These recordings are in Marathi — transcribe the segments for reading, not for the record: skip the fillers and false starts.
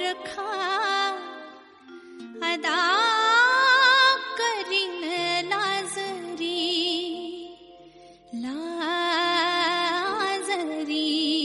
ओळखा अदा करीन लाजरी लाजरी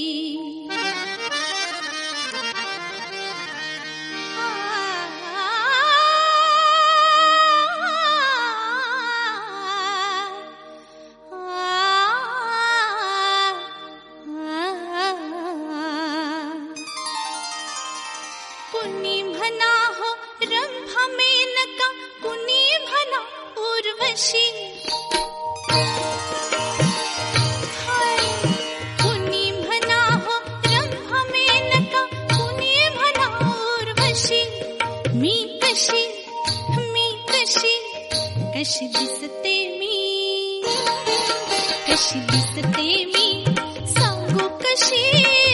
कुणी म्हणा हो रंभा मेनका कुणी म्हणा उर्वशी कुणी म्हणा हो रंभा मेनका कुणी म्हणा उर्वशी मी कशी कशी दिसते मी कशी दिसते मी सांगू कशी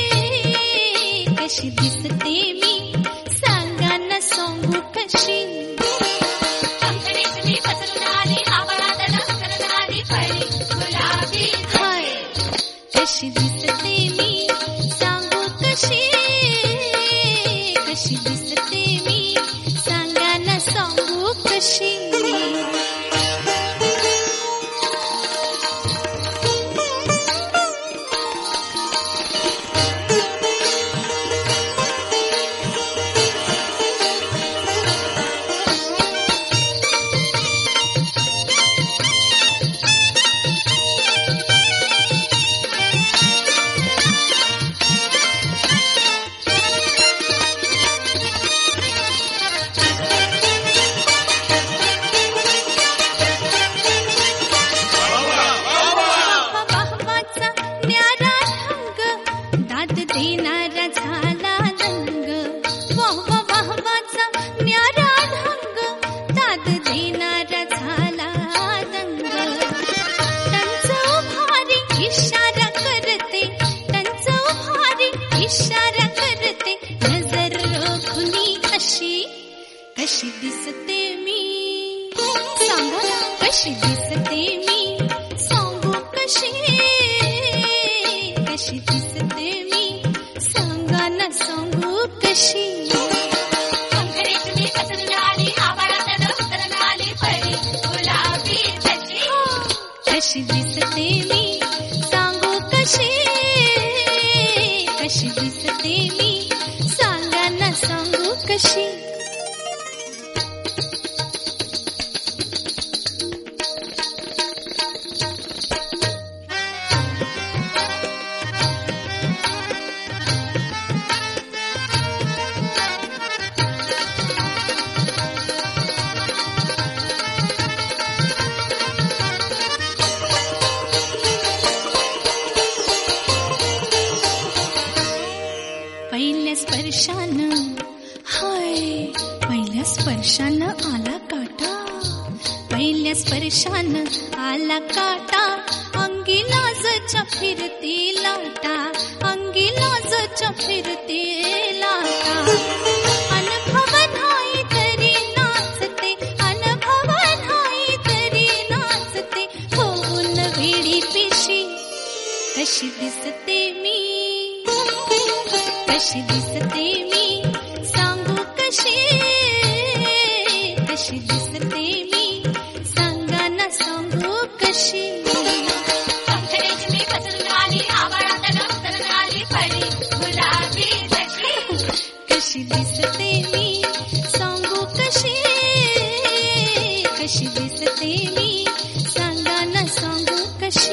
कशी दिसते मी सांगा ना सांगू कशी कंकणीतली पसरून आली आभाळात लहकरणारी फळी गुलाबी हाय कशी दिसते मी सांगू कशी कशी दिसते मी सांगा ना सांगू कशी इशारा करते नजर रोखुनी कशी दिसते मी सांगू कशी दिसते मी सांगू कशी कशी दिसते मी सांगा ना सांगू कशी कंकणीतली पसरून आली आभाळात लहकरणारी फळी गुलाबी कशी दिसते मी सांगू कशी कशी दिसते मी सांगा ना सांगू कशी पहिल्या स्पर्शानं हाय पहिल्या स्पर्शानं आला काटा पहिल्या स्पर्शानं आला काटा अंगी लाजच्या फिरते लाटा अंगी लाजच्या फिरते लाटा अनुभव नाही तरी नाचते अनुभव नाही तरी नाचते होऊन वेडी पिशी कशी दिसते मी कशी दिसते मी सांगू कशी कशी दिसते मी सांगा ना सांगू कशी कंकणीतली पसरून आली आभाळात लहकरणारी फळी गुलाबी कशी दिसते मी सांगू कशी कशी दिसते मी सांगा ना सांगू कशी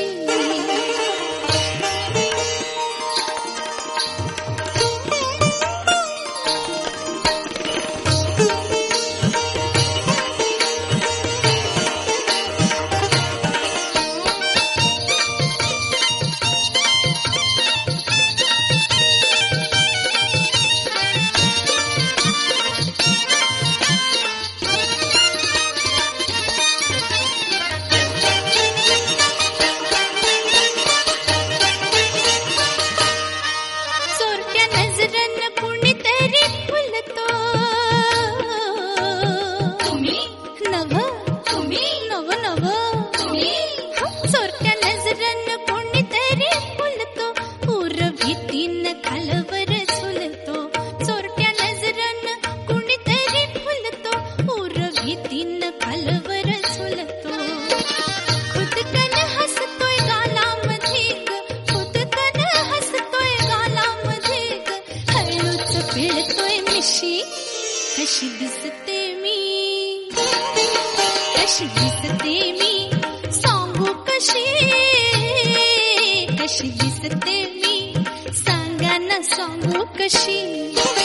भीतीन खालवर झुलतो चोरट्या नजरन कशी दिसते मी, कशी दिसते मी, सांगू कशी, कशी दिसते मी, सांगा ना सांगू कशी.